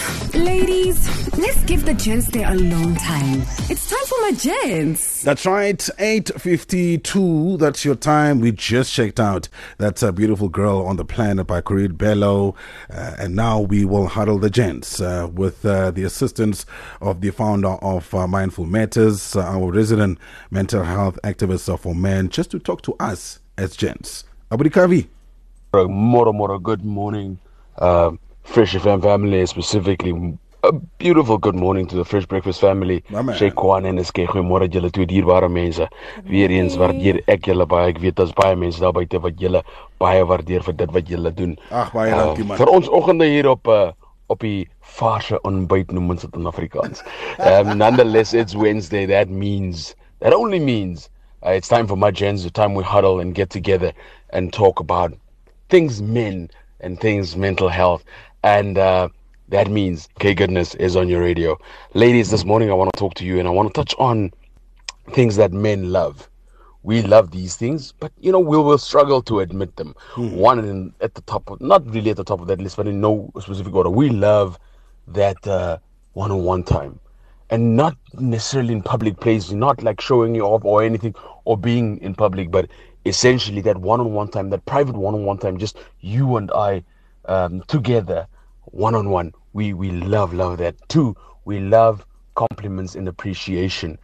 Ladies, let's give the gents their alone time. It's time for my gents. That's right, 8:52. That's your time. We just checked out That's a Beautiful Girl on the Planet by Corrine Bello. And now we will huddle the gents with the assistance of the founder of Mindful Matters, our resident mental health activist for men, just to talk to us as gents. Abudi Kavi. Moro, good morning. Fresh FM family, specifically a beautiful good morning to the Fresh Breakfast family. Sheikh Kwan en is goeiemôre julle twee dierbare mense. Weer eens waardeer ek julle baie. Ek weet daar's baie mense daar buite wat julle baie waardeer vir dit wat julle doen. Ag baie dankie man. Vir ons oggende hier op die vaarse ontbyt noem ons dit in Afrikaans. Nonetheless, it's Wednesday. That only means it's time for my gents, the time we huddle and get together and talk about things men and things mental health. And that means K-Goodness is on your radio. Ladies, this morning I want to talk to you and I want to touch on things that men love. We love these things, but we will struggle to admit them. One at the top, not really at the top of that list, but in no specific order. We love that one-on-one time. And not necessarily in public places, not like showing you off or anything or being in public, but essentially that one-on-one time, that private one-on-one time, just you and I together, one-on-one. We love that. Two, we love compliments and appreciation.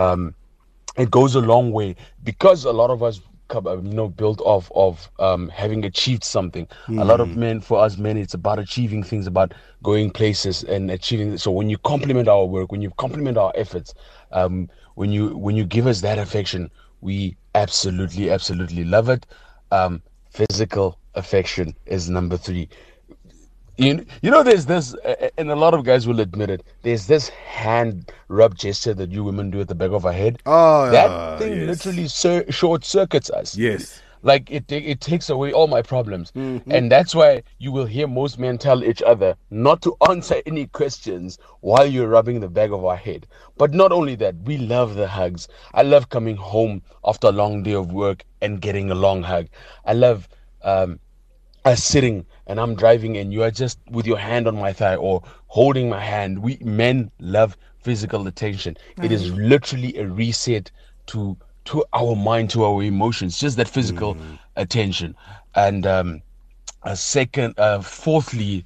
It goes a long way because a lot of us built off of having achieved something. A lot of men, for us men, it's about achieving things, about going places and achieving. So when you compliment our work, when you compliment our efforts, when you give us that affection, we absolutely love it. Physical affection is number 3. There's this, and a lot of guys will admit it, there's this hand rub gesture that you women do at the back of our head. That thing literally short circuits us. Yes. Like it takes away all my problems. And that's why you will hear most men tell each other not to answer any questions while you're rubbing the back of our head. But not only that, we love the hugs. I love coming home after a long day of work and getting a long hug. I love us sitting and I'm driving and you are just with your hand on my thigh or holding my hand. We men love physical attention. It is literally a reset to our mind, to our emotions, just that physical attention. And fourthly,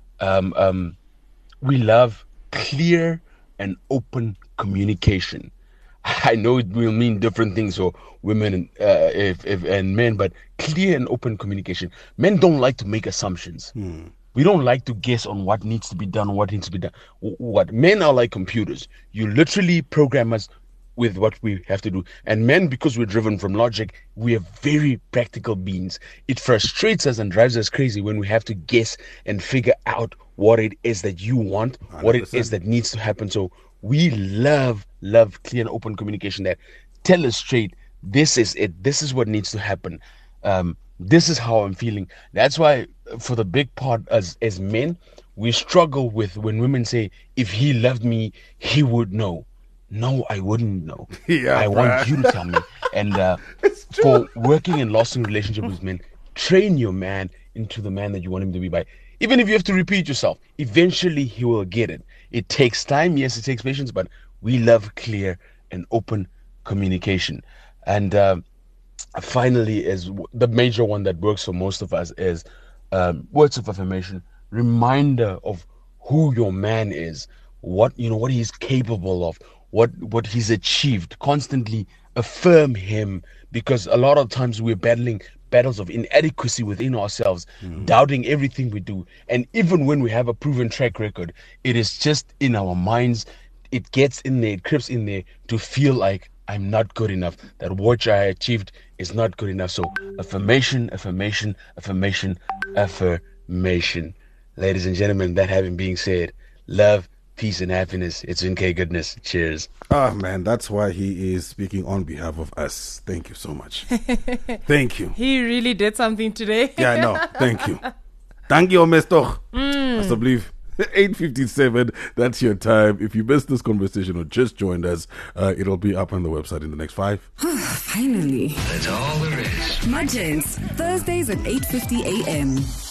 we love clear and open communication. I know it will mean different things for women and men, but clear and open communication. Men don't like to make assumptions. We don't like to guess on what needs to be done, what needs to be done. What men are like computers. You literally program us with what we have to do. And men, because we're driven from logic, we are very practical beings. It frustrates us and drives us crazy when we have to guess and figure out what it is that you want, 100%. What it is that needs to happen. So we love clear and open communication that tell us straight, this is it, this is what needs to happen. This is how I'm feeling. That's why for the big part as men, we struggle with when women say, if he loved me, he would know. No, I wouldn't know. I want you to tell me. And for working and lasting relationship with men, train your man into the man that you want him to be by. Even if you have to repeat yourself, eventually he will get it. It takes time. Yes, it takes patience, but we love clear and open communication. And finally, is the major one that works for most of us is words of affirmation, reminder of who your man is, what he's capable of, what he's achieved. Constantly affirm him, because a lot of times we're battling battles of inadequacy within ourselves, doubting everything we do. And even when we have a proven track record, it is just in our minds. It gets in there, it creeps in there to feel like I'm not good enough, that what I achieved is not good enough. So affirmation. Ladies and gentlemen, that having been said, love, peace and happiness. It's in K-Goodness. Cheers. Man, that's why he is speaking on behalf of us. Thank you so much. Thank you. He really did something today. Yeah, I know. Thank you. Thank you, Mr. I believe 8:57. That's your time. If you missed this conversation or just joined us, it'll be up on the website in the next 5. Finally. That's all there is. My Gents, Thursdays at 8:50 a.m.